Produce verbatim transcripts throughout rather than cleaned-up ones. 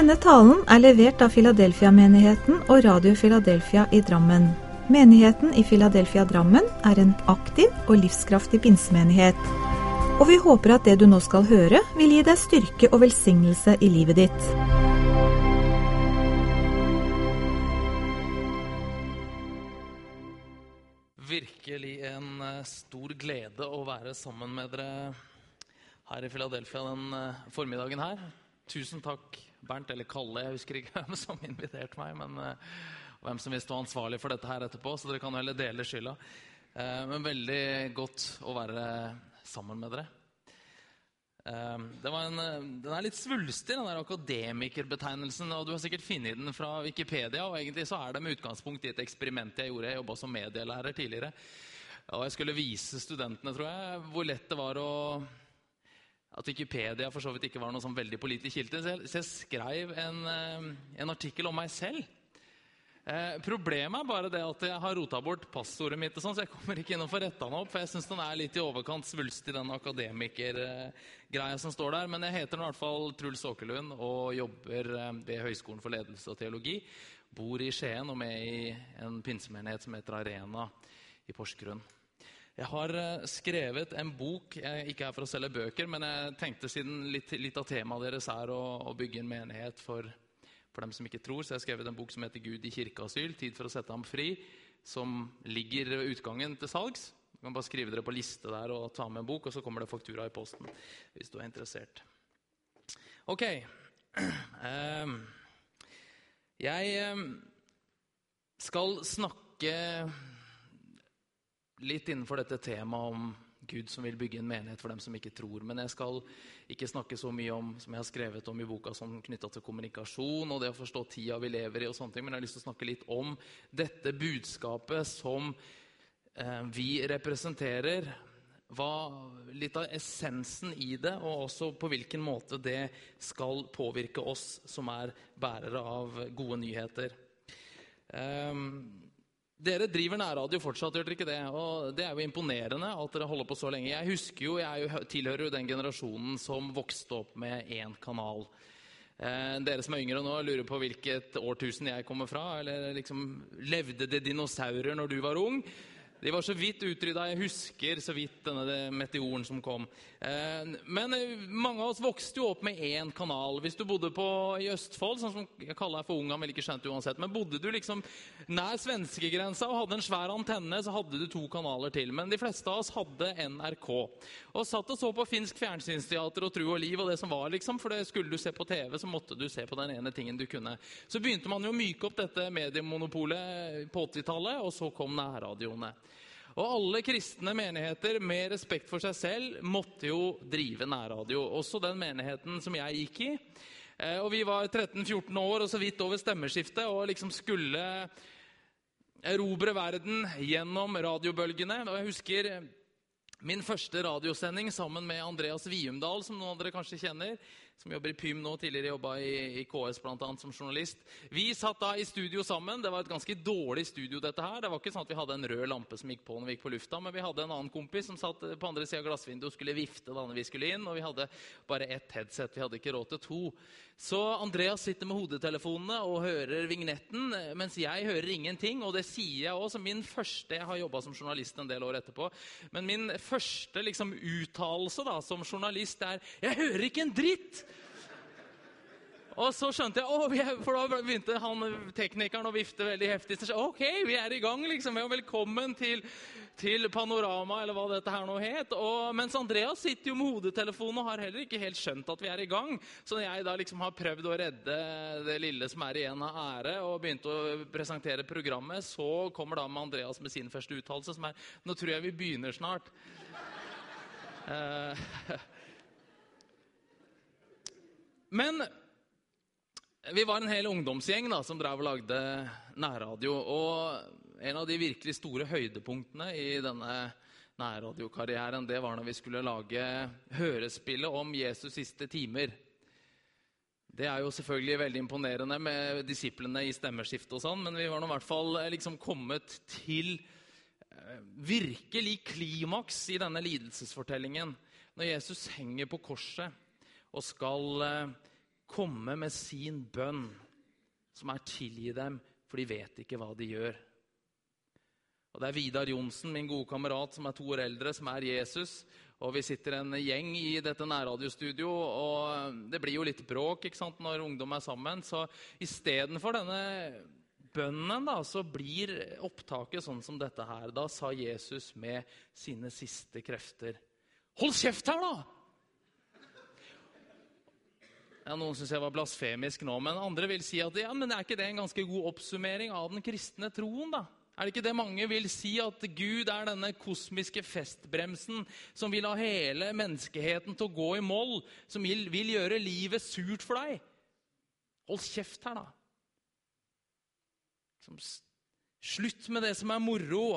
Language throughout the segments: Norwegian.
Denne talen er levert av Philadelphia-menigheten og Radio Philadelphia i Drammen. Menigheten i Philadelphia Drammen er en aktiv og livskraftig pinsemenighet. Og vi håper at det du nå skal høre vil gi deg styrke og velsignelse i livet ditt. Virkelig en stor glede å være sammen med dere her i Philadelphia den formiddagen her. Tusen takk, Bernt, eller Kalle, jeg husker ikke hvem som inviterte meg, men hvem som vil stå ansvarlig for dette her etterpå, så dere kan heller dele skylda. Men veldig godt å være sammen med dere. Det var en, den er litt svulstig, den der akademikerbetegnelsen, og du har sikkert funnet den fra Wikipedia, og egentlig så er det med utgangspunkt i et eksperiment jeg gjorde. Jeg jobbet som medielærer tidligere, og jeg skulle vise studentene, tror jeg, hvor lett det var å at Wikipedia for så vidt ikke var noe sånn veldig politisk kilte, så jeg, så jeg skrev en, en artikkel om meg selv. Eh, problemet er bare det at jeg har rotet bort passordet mitt og sånn, så jeg kommer ikke inn og får rettet den opp, for jeg synes den er litt i overkant svulst i den akademiker-greia som står der, men jeg heter i hvert fall Truls Åkerlund og jobber ved Høgskolen for ledelse og teologi, bor i Skien og med i en pinsemenighet som heter Arena i Porsgrunn. Jeg har skrevet en bok, jeg er ikke her for å selge bøker, men jeg tenkte siden litt, litt av temaet deres er å, å bygge en menighet for, for dem som ikke tror, så jeg har skrevet en bok som heter Gud i kirkeasyl, tid for å sette ham fri, som ligger ved utgangen til salgs. Du kan bare skrive dere på liste der og ta med en bok, og så kommer det faktura i posten, hvis du er interessert. Ok, um, jeg skal snakke litt innenfor dette temaet om Gud som vil bygge en menighet for dem som ikke tror. Men jeg skal ikke snakke så mye om, som jeg har skrevet om i boka, som knyttet til kommunikasjon og det å forstå tida vi lever i og sånne ting. Men jeg har lyst til å snakke litt om dette budskapet som eh, vi representerer. Hva, litt av essensen i det, og også på hvilken måte det skal påvirke oss som er bærere av gode nyheter. Um, Dere driver nærradio fortsatt, gjør dere ikke det? Og det er jo imponerende at dere holder på så lenge. Jeg husker jo, jeg jo, tilhører jo den generasjonen som vokste opp med en kanal. Eh, dere som er yngre nå lurer på hvilket årtusen jeg kommer fra, eller liksom, levde det dinosaurer når du var ung? De var så vidt utrydda, jeg husker så vidt denne meteoren som kom. Eh, men mange av oss vokste jo opp med en kanal. Hvis du bodde på, i Østfold, sånn som jeg kaller deg for ung, han vil ikke skjønt uansett, men bodde du liksom nær svenskegrensa og hadde en svær antenne, så hadde du to kanaler til. Men de fleste av oss hadde N R K. Og satt og så på finsk fjernsynsteater og Tro og Liv og det som var, liksom, for det skulle du se på T V, så måtte du se på den ene tingen du kunne. Så begynte man jo å myke opp dette mediemonopolet på åttitallet, og så kom nærradioene. Og alle kristne menigheter med respekt for seg selv måtte jo drive nærradio. Også den menigheten som jeg gikk i. Og vi var tretten fjorten år og så vidt over stemmeskiftet og liksom skulle erobre verden gjennom radiobølgene. Og jeg husker min første radiosending sammen med Andreas Viumdal, som noen av dere kanskje kjenner, som jobber i P Y M nå, tidligere jobbet i, i K S blant annet som journalist. Vi satt da i studio sammen. Det var et ganske dårlig studio dette her. Det var ikke sånn at vi hadde en rød lampe som gikk på når vi gikk på lufta, men vi hadde en annen kompis som satt på andre siden av glassvinduet og skulle vifte da når vi skulle inn, og vi hadde bare ett headset, vi hadde ikke råd til to. Så Andreas sitter med hodetelefonene og hører vignetten, mens jeg hører ingenting, og det sier jeg også. Min første, jeg har jobbet som journalist en del år etterpå, men min første liksom uttalelse da, som journalist er, jeg hører ikke en dritt! Og så skjønte jeg, oh, for da begynte han, teknikeren, å vifte veldig heftig. Så jeg, ok, vi er i gang, liksom. Og velkommen til, til Panorama, eller hva dette her nå het. Og mens Andreas sitter jo med hodetelefonen og har heller ikke helt skjønt at vi er i gang. Så når jeg da liksom har prøvd å redde det lille som er igjen av ære, og begynte å presentere programmet, så kommer da med Andreas med sin første uttalelse, som er, nå tror jeg vi begynner snart. Men vi var en hel ungdomsgjeng da, som drev og lagde nærradio, og en av de virkelig store høydepunktene i denne nærradiokarrieren, det var når vi skulle lage hørespillet om Jesus siste timer. Det er jo selvfølgelig veldig imponerende med disiplene i stemmeskift og sånn, men vi var nå i hvert fall liksom kommet til virkelig klimaks i denne lidelsesfortellingen, når Jesus henger på korset og skal komme med sin bønn, som er tilgi dem, for de vet ikke hva de gjør. Og det er Vidar Jonsen, min gode kamerat, som er to år eldre, som er Jesus. Og vi sitter en gjeng i dette nærradiostudio, og det blir jo litt bråk, ikke sant, når ungdom er sammen. Så i stedet for denne bønnen, da, så blir opptaket sånn som dette her. Da sa Jesus med sine siste krefter: Hold kjeft her, da! Ja, noen synes jeg var blasfemisk nå, men andre vil si at ja, men er ikke det en ganske god oppsummering av den kristne troen, da? Er det ikke det mange vil si, at Gud er denne kosmiske festbremsen som vil ha hele menneskeheten til å gå i mål, som vil, vil gjøre livet surt for deg? Hold kjeft her, da. Liksom, slutt med det som er moro.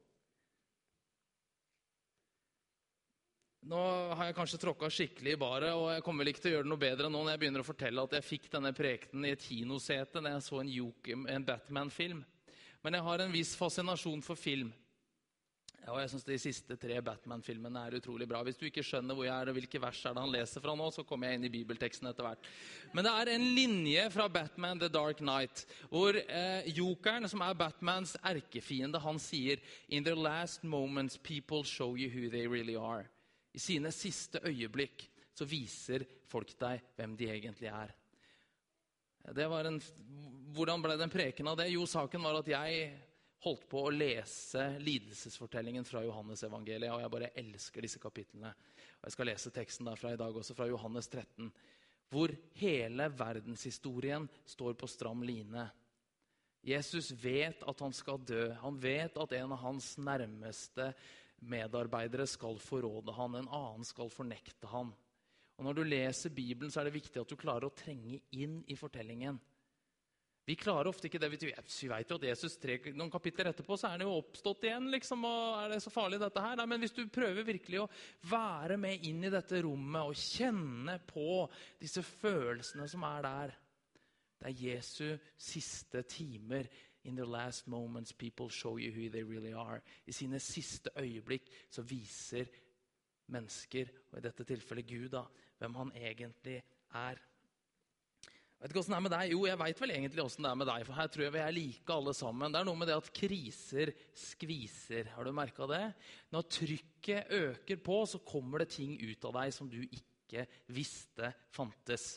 Nå har jeg kanskje tråkket skikkelig i baret, og jeg kommer vel ikke til å gjøre det noe bedre nå når jeg begynner å fortelle at jeg fikk denne prekenen i et kinosete når jeg så en, Joker, en Batman-film. Men jeg har en viss fascinasjon for film. Ja, og jeg synes de siste tre Batman-filmene er utrolig bra. Hvis du ikke skjønner hvor jeg er og hvilke vers er det han leser fra nå, så kommer jeg inn i bibelteksten etter hvert. Men det er en linje fra Batman The Dark Knight, hvor eh, Jokeren, som er Batmans erkefiende, han sier: In their last moments, people show you who they really are. I sine siste øyeblikk så viser folk deg hvem de egentlig er. Det var en, hvordan ble det en preken av det? Jo, saken var at jeg holdt på å lese lidelsesfortellingen fra Johannes evangeliet, og jeg bare elsker disse kapitlene. Og jeg skal lese teksten derfra i dag også, fra Johannes tretten, hvor hele verdenshistorien står på stram line. Jesus vet at han skal dø. Han vet at en av hans nærmeste medarbeidere skal forråde han, en annen skal fornekte han. Og når du leser Bibelen, så er det viktig at du klarer å trenge inn i fortellingen. Vi klarer ofte ikke det. Vi vet jo at Jesus tre, noen kapitler etterpå, så er han jo oppstått igjen, liksom, og er det så farlig dette her? Nei, men hvis du prøver virkelig å være med inn i dette rommet, og kjenne på disse følelsene som er der, det er Jesu siste timer. In the last moments, people show you who they really are. I sine siste øyeblikk så viser mennesker, og i dette tilfellet Gud, da, hvem han egentlig er. Jeg vet ikke hvordan det er med deg. Jo, jeg vet vel egentlig hvordan det er med deg, for her tror jeg vi er like alle sammen. Det er noe med det at kriser skviser. Har du merket det? Når trykket øker på, så kommer det ting ut av deg som du ikke visste fantes.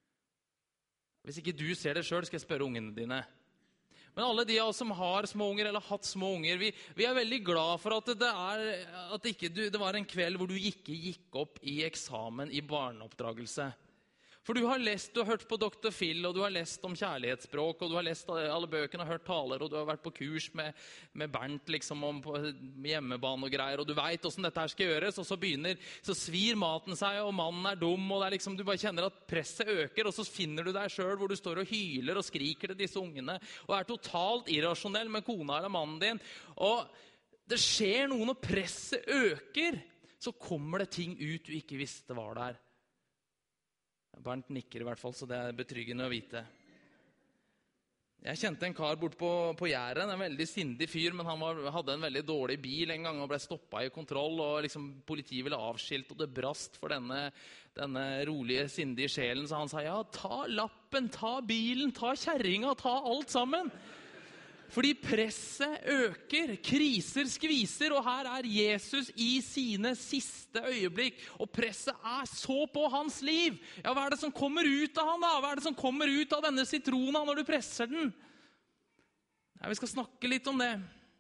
Hvis ikke du ser det selv, skal jeg spørre ungene dine. Men alle de av oss som har små unger eller hatt små unger, vi, vi er veldig glad for at, det, er, at ikke du, det var en kveld hvor du ikke gikk opp i eksamen i barneoppdragelse. For du har lest, du har hørt på doktor Phil, og du har lest om kjærlighetsspråk, og du har lest alle bøkene og hørt taler, og du har vært på kurs med, med Bernt liksom, om på hjemmebane og greier, og du vet hvordan dette her skal gjøres, og så begynner, så svir maten seg, og mannen er dum, og det er liksom, du bare kjenner at presset øker, og så finner du deg selv hvor du står og hyler og skriker til disse ungene, og er totalt irrasjonell med kona eller mannen din, og det skjer noe når presset øker, så kommer det ting ut du ikke visste var der. Bernt nikker i hvert fall, så det er betryggende å vite. Jeg kjente en kar bort på, på Jæren, en veldig sindig fyr, men han var, hadde en veldig dårlig bil en gang og ble stoppet i kontroll, og liksom politiet ville avskilt, og det brast for denne, denne rolige, sindige sjelen, så han sa, ja, ta lappen, ta bilen, ta kjerringa, ta alt sammen. Fordi presset øker, kriser skviser, og her er Jesus i sine siste øyeblikk, og presset er så på hans liv. Ja, hva er det som kommer ut av han da? Hva er det som kommer ut av denne sitrona når du presser den? Ja, vi skal snakke litt om det.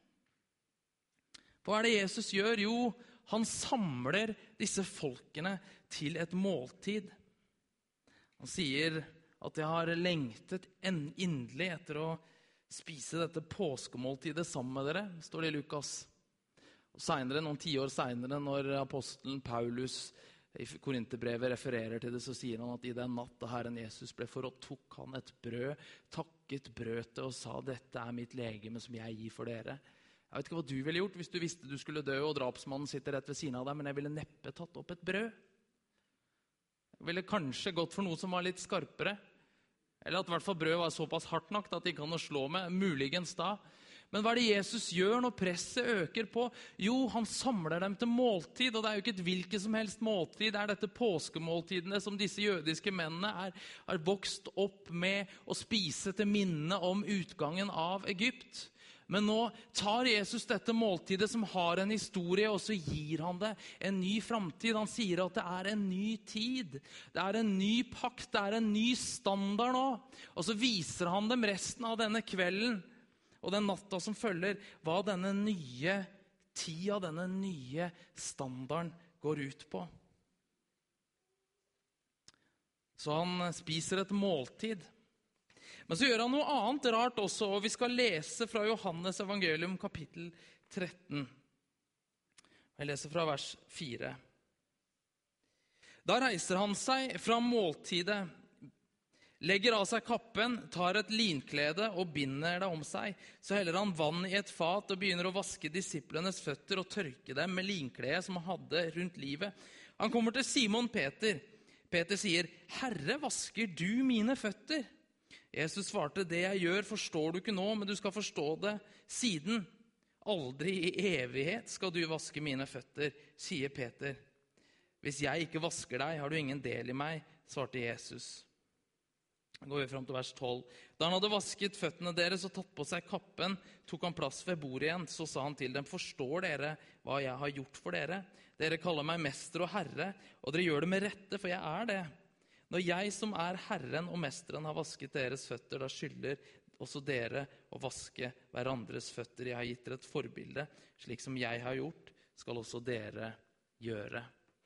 Hva er det Jesus gjør? Jo, han samler disse folkene til et måltid. Han sier at jeg har lengtet inderlig etter å spise dette påskemåltidet sammen med dere, står det i Lukas. Og senere, noen tiår senere, når apostelen Paulus i Korinterbrevet refererer til det, så sier han at i den natt da Herren Jesus ble forrådt, tok han et brød, takket brødet og sa, dette er mitt legeme som jeg gir for dere. Jeg vet ikke hva du ville gjort hvis du visste du skulle dø, og drapsmannen sitter rett ved siden av deg, men jeg ville neppe tatt opp et brød. Jeg ville kanskje gått for noe som var litt skarpere, eller at i hvert fall brød var såpass hardt nok at det ikke kan å slå med, muligens da. Men hva er det Jesus gjør når presset øker på? Jo, han samler dem til måltid, og det er jo ikke et hvilket som helst måltid. Det er dette påskemåltidene som disse jødiske mennene er, er vokst opp med å spise til minne om utgangen av Egypt. Men nå tar Jesus dette måltidet som har en historie, og så gir han det en ny fremtid. Han sier at det er en ny tid. Det er en ny pakt, det er en ny standard nå. Og så viser han dem resten av denne kvelden og den natta som følger, hva denne nye tida, denne nye standarden går ut på. Så han spiser et måltid. Men så gjør han noe annet rart også, og vi skal lese fra Johannes evangelium kapittel tretten. Jeg leser fra vers fire. Da reiser han seg fra måltidet, legger av seg kappen, tar et linklede og binder det om seg. Så heller han vann i et fat og begynner å vaske disiplenes føtter og tørke dem med linkledet som han hadde rundt livet. Han kommer til Simon Peter. Peter sier, «Herre, vasker du mine føtter?» Jesus svarte, «Det jeg gjør forstår du ikke nå, men du skal forstå det siden. Aldri i evighet skal du vaske mine føtter», sier Peter. «Hvis jeg ikke vasker deg, har du ingen del i meg», svarte Jesus. Da går vi frem til vers tolv. Da han hadde vasket føttene deres og tatt på seg kappen, tok han plass ved bordet igjen. Så sa han til dem, «Forstår dere hva jeg har gjort for dere? Dere kaller meg mester og herre, og dere gjør det med rette, for jeg er det. Når jeg som er Herren og Mesteren har vasket deres føtter, da skylder også dere å vaske hverandres føtter. Jeg har gitt dere et forbilde, slik som jeg har gjort, skal også dere gjøre.»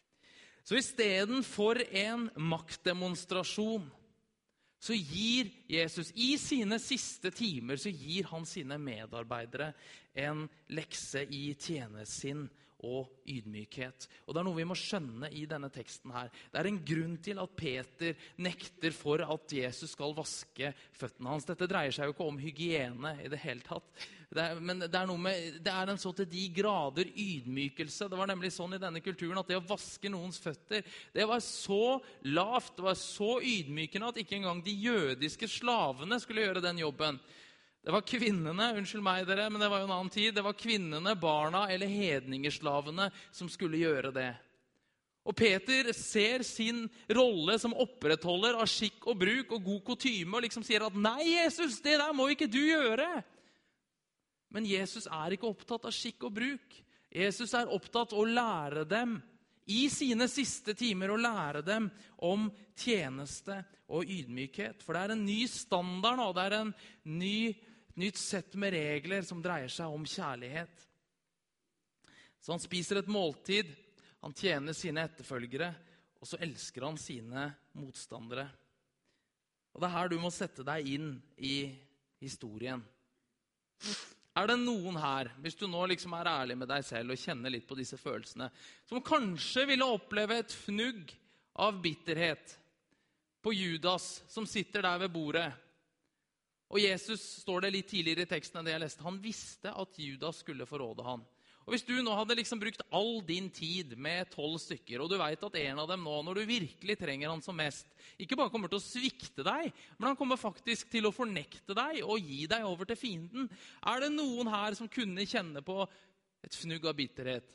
Så i stedet for en maktdemonstrasjon, så gir Jesus, i sine siste timer, så gir han sine medarbeidere en lekse i tjenesinn og ydmykhet. Og det er noe vi må skjønne i denne teksten her. Det er en grunn til at Peter nekter for at Jesus skal vaske føttene hans. Dette dreier seg jo ikke om hygiene i det hele tatt. Det er, men det er, noe med, det er en så til de grader ydmykelse. Det var nemlig sånn i denne kulturen at det å vaske noens føtter, det var så lavt, det var så ydmykende at ikke engang de jødiske slavene skulle gjøre den jobben. Det var kvinnene, unnskyld meg dere, men det var jo en annen tid, det var kvinnene, barna eller hedningerslavene som skulle gjøre det. Og Peter ser sin rolle som opprettholder av skikk og bruk og god kutyme, og liksom sier at nei, Jesus, det der må ikke du gjøre. Men Jesus er ikke opptatt av skikk og bruk. Jesus er opptatt av å lære dem i sine siste timer, å lære dem om tjeneste og ydmykhet. For det er en ny standard nå, det er en ny nytt sett med regler som dreier seg om kjærlighet. Så han spiser et måltid, han tjener sine etterfølgere, og så elsker han sine motstandere. Og det er her du må sette deg inn i historien. Er det noen her, hvis du nå liksom er ærlig med deg selv og kjenner litt på disse følelsene, som kanskje ville oppleve et fnugg av bitterhet på Judas som sitter der ved bordet? Og Jesus, står det litt tidligere i teksten enn det jeg leste, han visste at Judas skulle forråde han. Og hvis du nå hadde liksom brukt all din tid med tolv stykker, og du vet at en av dem nå, når du virkelig trenger han som mest, ikke bare kommer til å svikte deg, men han kommer faktisk til å fornekte deg og gi deg over til fienden. Er det noen her som kunne kjenne på et fnugg av bitterhet?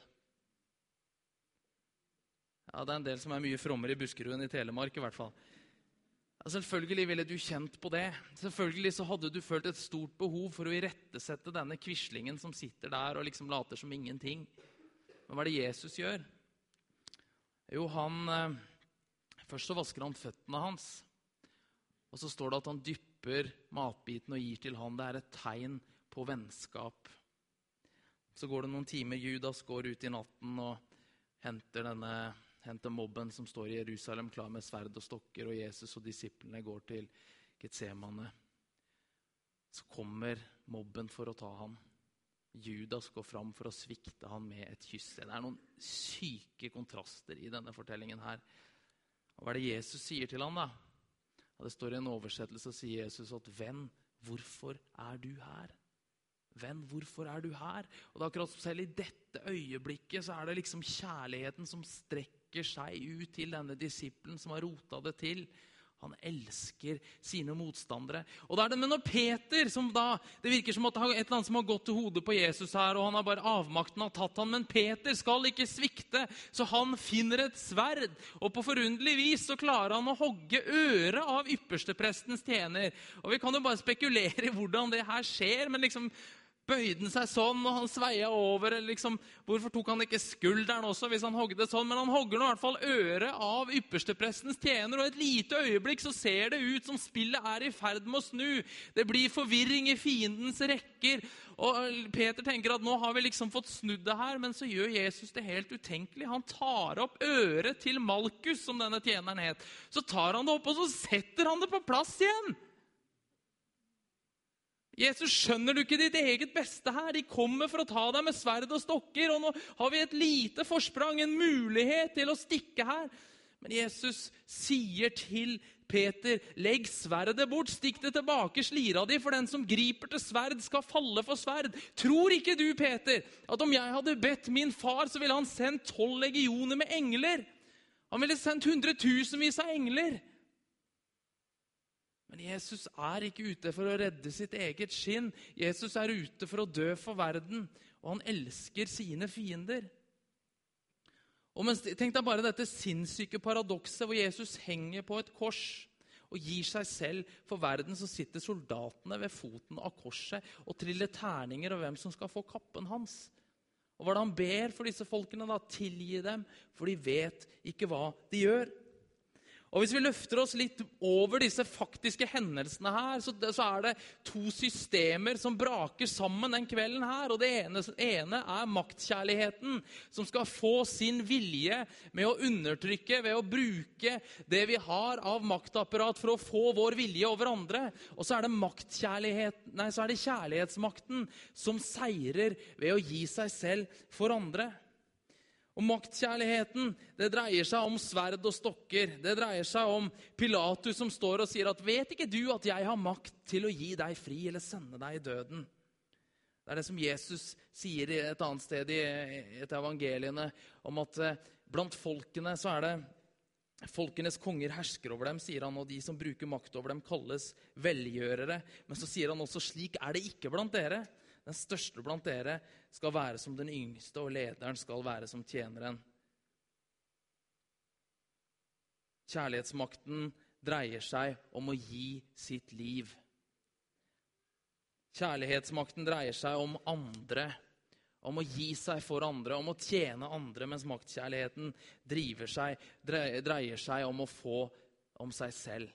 Ja, det er en del som er mye frommere i Buskerud enn i Telemark i hvert fall. Selvfølgelig ville du kjent på det. Selvfølgelig så hadde du følt et stort behov for å irettesette denne kvislingen som sitter der og liksom later som ingenting. Men hva er det Jesus gjør? Jo, han eh, først så vasker han føttene hans. Og så står det at han dypper matbiten og gir til han. Det er et tegn på vennskap. Så går det noen timer. Judas går ut i natten og henter denne henter mobben som står i Jerusalem klar med sverd og stokker, og Jesus og disiplene går til Getsemane. Så kommer mobben for å ta ham. Judas går fram for å svikte han med et kyss. Det er noen syke kontraster i denne fortellingen her. Og hva er det Jesus sier til han da? Ja, det står i en oversettelse, sier Jesus at «Venn, hvorfor er du her?» Venn, hvorfor er du her? Og det er akkurat som selv i dette øyeblikket så er det liksom kjærligheten som strekker seg ut til denne disiplen som har rotet det til. Han elsker sine motstandere. Og da er det med når Peter, som da, det virker som at det er et eller annet som har gått til hodet på Jesus her, og han har bare avmakten har tatt han, men Peter skal ikke svikte, så han finner et sverd, og på forunderlig vis så klarer han å hogge øret av yppersteprestens tjener. Og vi kan jo bare spekulere i hvordan det her skjer, men liksom bøyde han seg sånn, og han sveia over, eller liksom, hvorfor tok han ikke skulderen også hvis han hogde sånn, men han hogger nå i hvert fall øret av yppersteprestens tjener, og et lite øyeblikk så ser det ut som spillet er i ferd med å snu. Det blir forvirring i fiendens rekker, og Peter tenker at nå har vi liksom fått snudd det her, men så gjør Jesus det helt utenkelig. Han tar opp øret til Malkus, som denne tjeneren het. Så tar han det opp, og så setter han det på plass igjen. Jesus, skjønner du ikke ditt eget beste her? De kommer for å ta deg med sverd og stokker, og nå har vi et lite forsprang, en mulighet til å stikke her. Men Jesus sier til Peter, legg sverdet bort, stikk det tilbake, slira de, for den som griper til sverd skal falle for sverd. Tror ikke du, Peter, at om jeg hadde bedt min far, så ville han sendt tolv legioner med engler? Han ville sendt hundretusenvis av engler. Men Jesus er ikke ute for å redde sitt eget skinn. Jesus er ute for å dø for verden, og han elsker sine fiender. Og mens, tenk deg bare dette sinnssyke paradokset hvor Jesus henger på et kors og gir seg selv for verden, så sitter soldatene ved foten av korset og triller terninger av hvem som skal få kappen hans. Og hva er det han ber for disse folkene da? Tilgi dem, for de vet ikke hva de gjør. Og hvis vi løfter oss litt over disse faktiske hendelsene her, så, så er det to systemer som braker sammen den kvelden her. Og det ene, ene er maktkjærligheten, som skal få sin vilje med å undertrykke, ved å bruke det vi har av maktapparat for å få vår vilje over andre. Og så er det maktkjærlighet, nei, så er det kjærlighetsmakten som seirer ved å gi seg selv for andre. Og maktkjærligheten, det dreier seg om sverd og stokker. Det dreier seg om Pilatus som står og sier at vet ikke du at jeg har makt til å gi deg fri eller sende deg i døden? Det er det som Jesus sier i et annet sted i et evangeliene, om at blant folkene så er det folkenes konger hersker over dem, sier han, og de som bruker makt over dem kalles velgjørere. Men så sier han også, slik er det ikke blant dere. Den største blant dere skal være som den yngste, og lederen skal være som tjeneren. Kjærlighetsmakten dreier seg om å gi sitt liv. Kjærlighetsmakten dreier seg om andre, om å gi seg for andre, om å tjene andre, mens maktkjærligheten driver seg, dreier seg om å få om seg selv.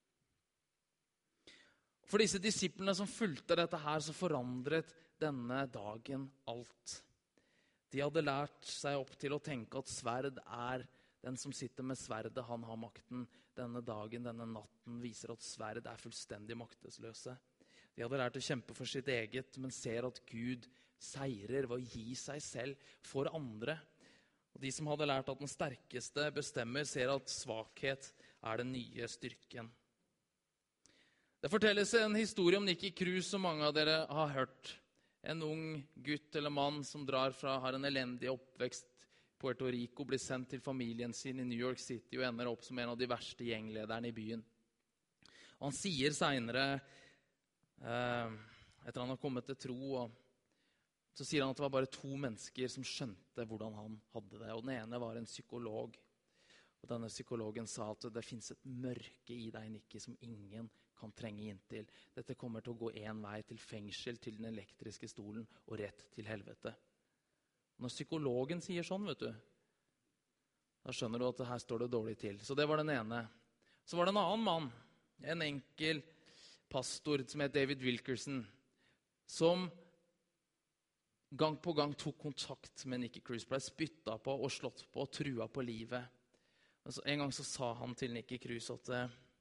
For disse disiplene som fulgte dette her, så forandret denne dagen alt. De hadde lært seg opp til å tenke at sverd er den som sitter med sverdet, han har makten. Denne dagen, denne natten viser at sverd er fullstendig maktesløse. De hadde lært å kjempe for sitt eget, men ser at Gud seirer ved å gi seg selv for andre. Og de som hadde lært at den sterkeste bestemmer, ser at svakhet er den nye styrken. Det fortelles en historie om Nicky Cruz som mange av dere har hørt. En ung gutt eller mann som drar fra, har en elendig oppvekst i Puerto Rico, blir sendt til familien sin i New York City og ender opp som en av de verste gjenglederne i byen. Og han sier senere, eh, etter han har kommet til tro, og så sier han at det var bare to mennesker som skjønte hvordan han hadde det. Og den ene var en psykolog. Og denne psykologen sa at det finnes et mørke i deg, Nicky, som ingen kan trenge inn til. Dette kommer til å gå en vei til fengsel, til den elektriske stolen og rett til helvete. Når psykologen sier sånn, vet du, da skjønner du at her står det dårlig til. Så det var den ene. Så var det en annen mann, en enkel pastor som het David Wilkerson, som gang på gang tok kontakt med Nicky Cruz, ble spyttet på og slått på og trua på livet. En gang så sa han til Nicky Cruz at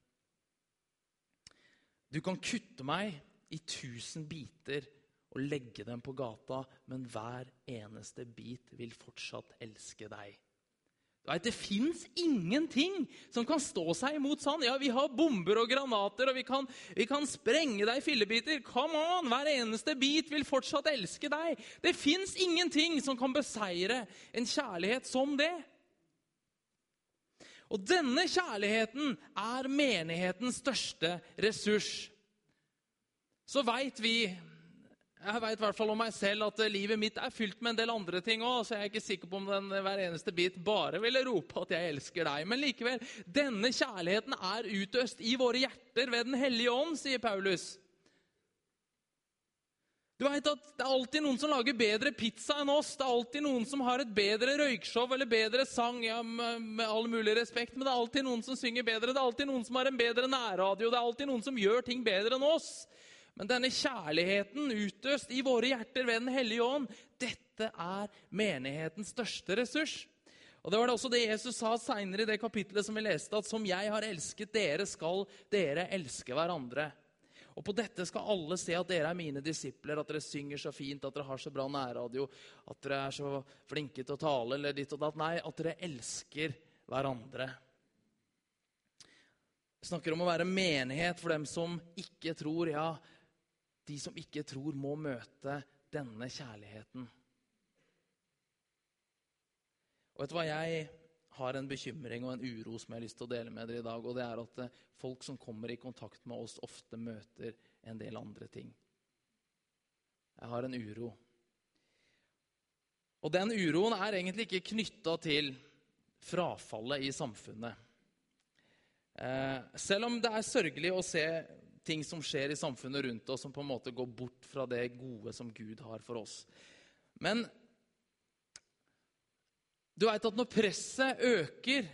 du kan kutte meg i tusen biter og legge dem på gata, men hver eneste bit vil fortsatt elske deg. Det finnes ingenting som kan stå seg imot sånn. Ja, vi har bomber og granater, og vi kan, vi kan sprenge deg i fillebiter. Come on, hver eneste bit vil fortsatt elske deg. Det finnes ingenting som kan beseire en kjærlighet som det. Og denne kjærligheten er menighetens største ressurs. Så vet vi, jeg vet i hvert fall om meg selv, at livet mitt er fylt med en del andre ting også, så jeg er ikke sikker på om den hver eneste bit bare ville rope at jeg elsker deg. Men likevel, denne kjærligheten er utøst i våre hjerter ved den hellige ånd, sier Paulus. Du vet at det er alltid noen som lager bedre pizza enn oss. Det er alltid noen som har et bedre røykshow eller bedre sang, ja, med, med all mulig respekt. Men det er alltid noen som synger bedre. Det er alltid noen som har en bedre nærradio. Det er alltid noen som gjør ting bedre enn oss. Men denne kjærligheten utøst i våre hjerter ved den hellige ånd, dette er menighetens største ressurs. Og det var det også det Jesus sa senere i det kapitlet som vi leste, at som jeg har elsket dere, skal dere elske hverandre. Og på dette skal alle se at dere er mine disipler, at dere synger så fint, at dere har så bra nærradio, at dere er så flinke til å tale, eller ditt og datt. Nei, at dere elsker hverandre. Vi snakker om å være menighet for dem som ikke tror, ja, de som ikke tror må møte denne kjærligheten. Og vet du hva, jeg har en bekymring og en uro som jeg har lyst til å dele med dere i dag, og det er at folk som kommer i kontakt med oss ofte møter en del andre ting. Jeg har en uro. Og den uroen er egentlig ikke knyttet til frafallet i samfunnet. Eh, selv om det er sørgelig å se ting som skjer i samfunnet rundt oss, som på en måte går bort fra det gode som Gud har for oss. Men du vet at når presset øker,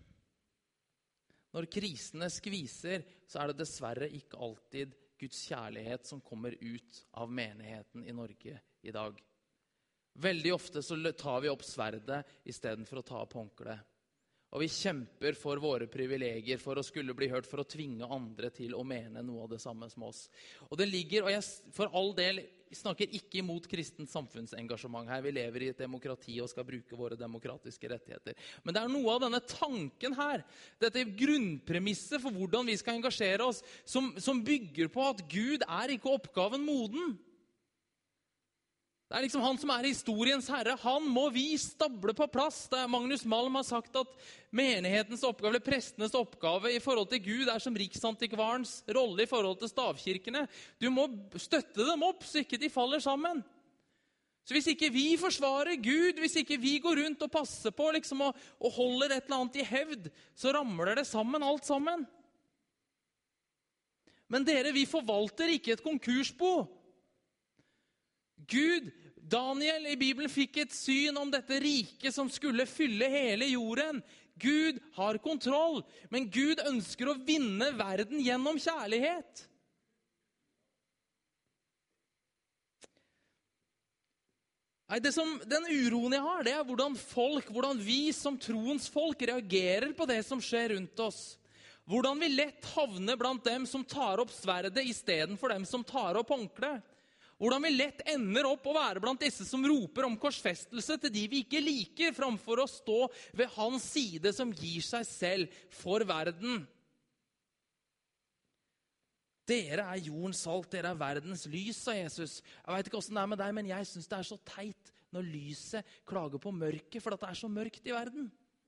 når krisene skviser, så er det dessverre ikke alltid Guds kjærlighet som kommer ut av menigheten i Norge i dag. Veldig ofte så tar vi opp sverdet i stedet for å ta opp håndkleet. Og vi kjemper for våre privilegier, for å skulle bli hørt, for å tvinge andre til å mene noe av det samme som oss. Og det ligger, og jeg for all del snakker ikke imot kristent samfunnsengasjement her. Vi lever i et demokrati og skal bruke våre demokratiske rettigheter. Men det er noe av denne tanken her, dette grunnpremisset for hvordan vi skal engasjere oss, som, som bygger på at Gud er ikke oppgaven moden. Det er liksom han som er historiens herre. Han må vi stable på plass. Det er Magnus Malm har sagt at menighetens oppgave, eller prestenes oppgave i forhold til Gud er som riksantikvarens rolle i forhold til stavkirkene. Du må støtte dem opp, så ikke de faller sammen. Så hvis ikke vi forsvarer Gud, hvis ikke vi går rundt og passer på liksom, og, og holder et eller annet i hevd, så ramler det sammen, alt sammen. Men dere, vi forvalter ikke et konkursbo. Gud, Daniel i Bibelen fikk et syn om dette riket som skulle fylle hele jorden. Gud har kontroll, men Gud ønsker å vinne verden gjennom kjærlighet. Nei, det som, den uroen jeg har, det er hvordan folk, hvordan vi som troens folk reagerer på det som skjer rundt oss. Hvordan vi lett havner blant dem som tar opp sverdet i stedet for dem som tar opp håndkleet. Hvordan vi lett ender opp å være blant disse som roper om korsfestelse til de vi ikke liker, framfor å stå ved hans side som gir seg selv for verden. Dere er jordens salt, dere er verdens lys, sa Jesus. Jeg vet ikke hvordan det er med deg, men jeg synes det er så teit når lyset klager på mørket, for at det er så mørkt i verden.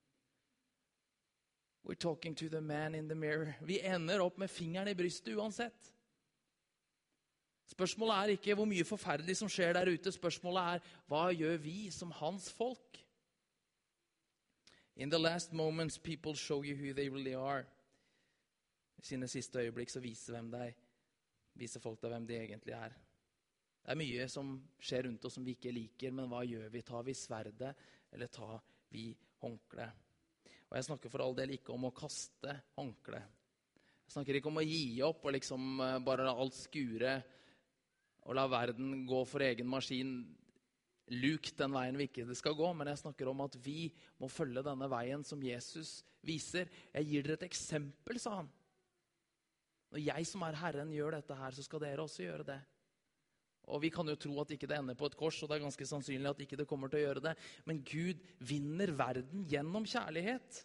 We're talking to the man in the mirror. Vi ender opp med fingeren i brystet uansett. Spørsmålet er ikke hvor mye forferdelig som skjer der ute. Spørsmålet er, hva gjør vi som hans folk? In the last moments, people show you who they really are. I sine siste øyeblikk så viser, hvem deg, viser folk deg hvem de egentlig er. Det er mye som skjer rundt oss som vi ikke liker, men hva gjør vi? Tar vi sverdet, eller tar vi håndkle? Og jeg snakker for all del ikke om å kaste håndkle. Jeg snakker ikke om å gi opp og liksom bare la alt skure, og la verden gå for egen maskin lukt den veien vi ikke skal gå, men jeg snakker om at vi må følge denne veien som Jesus viser. Jeg gir dere et eksempel, sa han. Når jeg som er Herren gjør dette her, så skal dere også gjøre det. Og vi kan jo tro at ikke det ender på et kors, og det er ganske sannsynlig at ikke det kommer til å gjøre det. Men Gud vinner verden gjennom kjærlighet.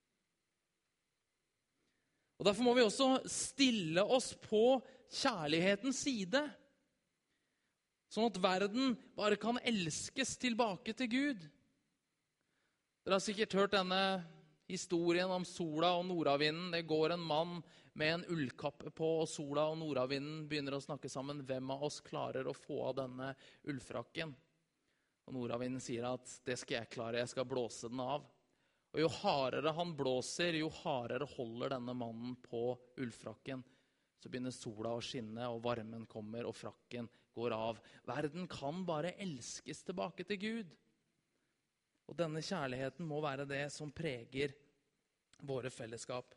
Og derfor må vi også stille oss på kjærlighetens side. Sånn at verden bare kan elskes tilbake til Gud. Dere har sikkert hørt denne historien om sola og nordavinden. Det går en mann med en ullkappe på, og sola og nordavinden begynner å snakke sammen. Hvem av oss klarer å få av denne ullfrakken? Og nordavinden sier at det skal jeg klare, jeg skal blåse den av. Og jo hardere han blåser, jo hardere holder denne mannen på ullfrakken. Så begynner sola å skinne, og varmen kommer, og frakken går av. Verden kan bare elskes tilbake til Gud. Og denne kjærligheten må være det som preger våre fellesskap.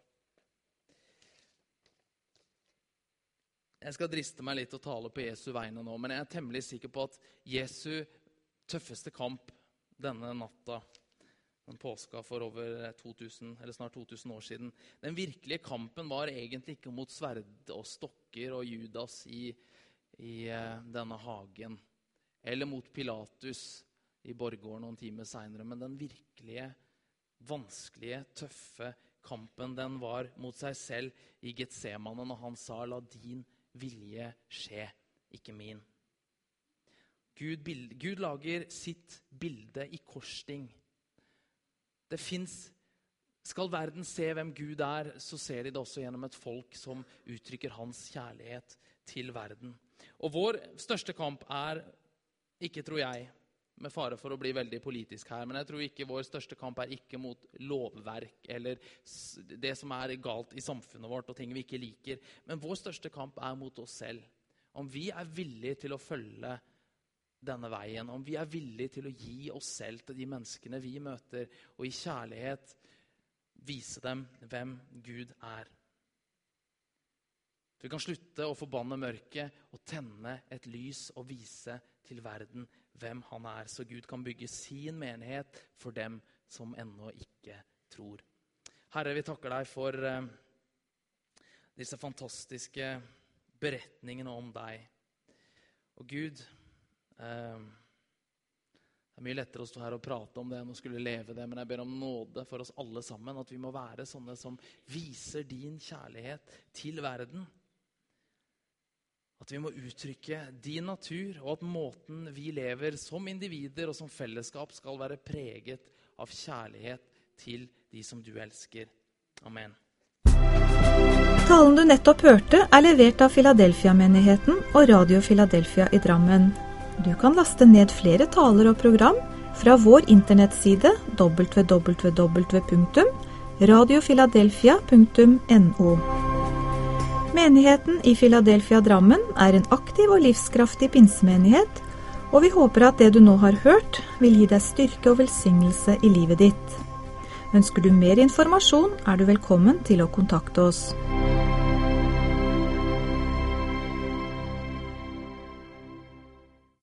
Jeg skal driste meg litt å tale på Jesu vegne nå, men jeg er temmelig sikker på at Jesu tøffeste kamp denne natta, den påska for over to tusen, eller snart to tusen år siden, den virkelige kampen var egentlig ikke mot sverd og stokker og Judas i, i denne hagen, eller mot Pilatus i borggården noen timer senere, men den virkelige, vanskelige, tøffe kampen, den var mot seg selv i Getsemane når han sa, la din vilje skje, ikke min. Gud, bild, Gud lager sitt bilde i korsting. Det finnes, skal verden se hvem Gud er, så ser de det også gjennom et folk som uttrykker hans kjærlighet til verden. Og vår største kamp er, ikke tror jeg, med fare for å bli veldig politisk her, men jeg tror ikke vår største kamp er ikke mot lovverk eller det som er galt i samfunnet vårt og ting vi ikke liker, men vår største kamp er mot oss selv. Om vi er villige til å følge denne veien, om vi er villige til å gi oss selv til de menneskene vi møter, og i kjærlighet vise dem hvem Gud er. Vi kan slutte å forbanne mørket og tenne et lys og vise til verden hvem han er, så Gud kan bygge sin menighet for dem som ennå ikke tror. Herre, vi takker deg for uh, disse fantastiske beretningene om deg. Og Gud, uh, det er mye lettere å stå her og prate om det enn å skulle leve det, men jeg ber om nåde for oss alle sammen, at vi må være sånne som viser din kjærlighet til verden. At vi må uttrykke din natur, og at måten vi lever som individer og som fellesskap skal være preget av kjærlighet til de som du elsker. Amen. Talen du nettopp hørte er levert av Philadelphia-menigheten og Radio Philadelphia i Drammen. Du kan laste ned flere taler og program fra vår internettside w w w punktum radio philadelphia punktum no. Menigheten i Philadelphia Drammen er en aktiv og livskraftig pinsemenighet, og vi håper at det du nå har hørt vil gi deg styrke og velsignelse i livet ditt. Ønsker du mer informasjon, er du velkommen til å kontakte oss.